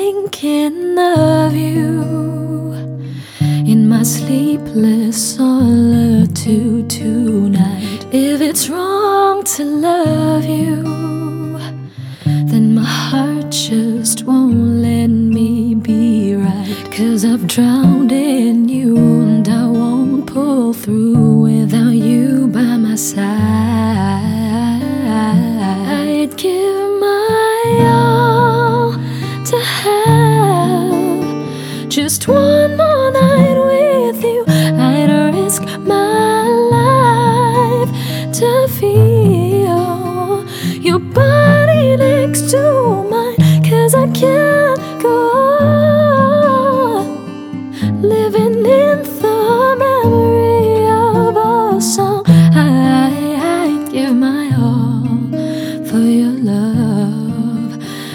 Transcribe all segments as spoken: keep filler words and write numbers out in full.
thinking of you in my sleepless solitude tonight. If it's wrong to love you, then my heart just won't let me be right. 'Cause I've drowned in you and I won't pull through without you by my side. I'd give my all to have just one more night with you. I'd risk my life to feel your body next to mine. 'Cause I can't go on living in the memory of a song. I, I'd give my all for your love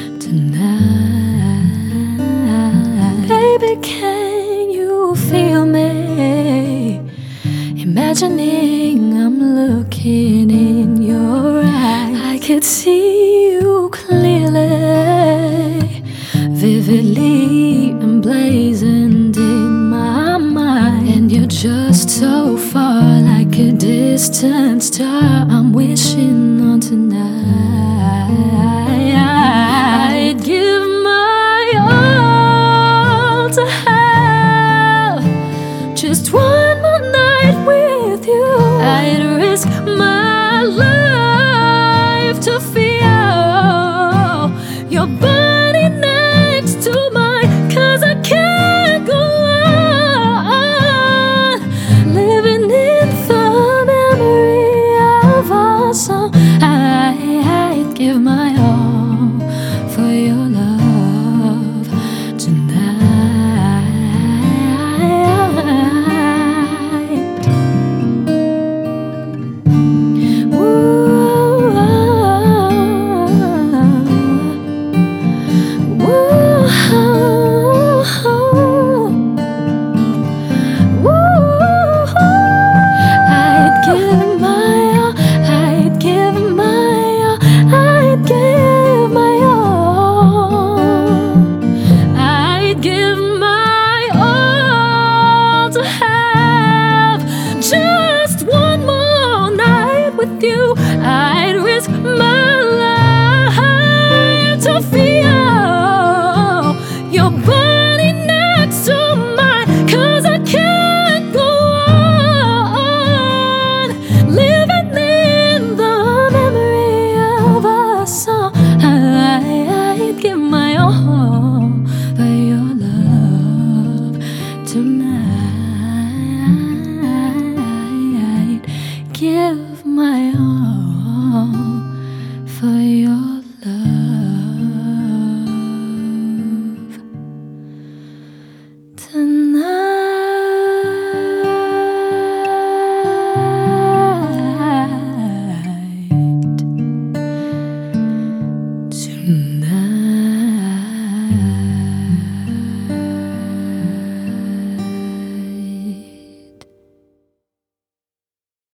tonight. Baby, can you feel me? Imagining I'm looking in your eyes, I could see you clearly, vividly emblazoned in my mind. And you're just so far, like a distant star I'm wishing on tonight. I'd give my all to have